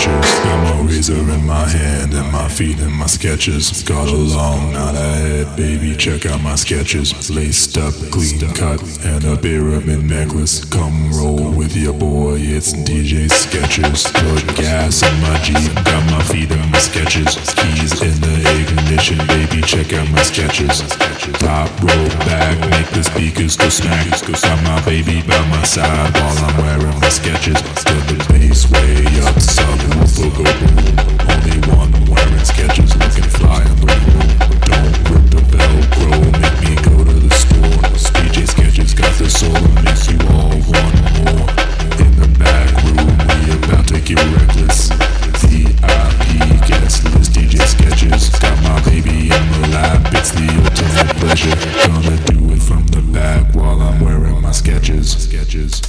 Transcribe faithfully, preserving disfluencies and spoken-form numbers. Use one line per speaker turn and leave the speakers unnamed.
sketches. Got my razor in my hand and my feet in my sketches. Got a long knot ahead, baby, check out my sketches. Laced up, clean cut, and a pyramid necklace. Come roll with your boy, it's D J Sketches. Put gas in my Jeep, got my feet in my sketches. Keys in the ignition, baby, check out my sketches. Top roll back, make the speakers go smack. Got my baby by my side while I'm wearing my sketches. Till the bass way up, subwoofer go boom. Only one wearing sketches, looking fly in the room. Don't rip the Velcro, make me go to the store. D J Sketches got the soul and makes you all want more. In the back room, we about to get reckless. V I P guest list, D J Sketches. Got my baby in the lap, it's the ultimate pleasure. Gonna do it from the back while I'm wearing my sketches. Sketches.